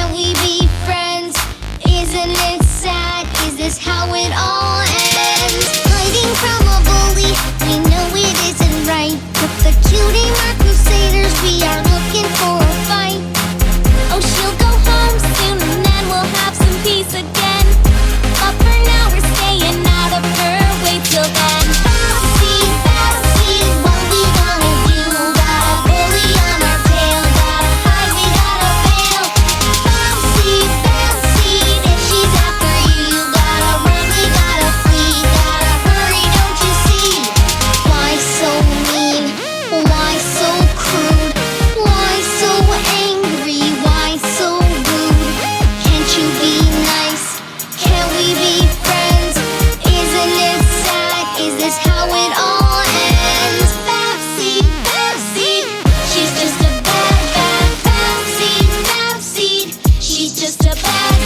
Can we be friends? Isn't it sad? Is this how it all ends? Hiding from a bully, we know it isn't right. With the cutie mark crusaders, we are looking for a fight. Oh, she'll go home soon and then we'll have some peace again. But for now we're staying out of her way till then. Backseat, what we gonna do? Got a bully on our tail, gotta hide, we gotta bail. Backseat, if she's after you, you gotta run, we gotta flee. Gotta hurry, don't you see? Why so mean? Why so crude? Why so angry? Why so rude? Can't you be nice? Can't we be friends? Isn't it sad? Is this how it all ends? Backseat, she's just a bad backseat. She's just a bad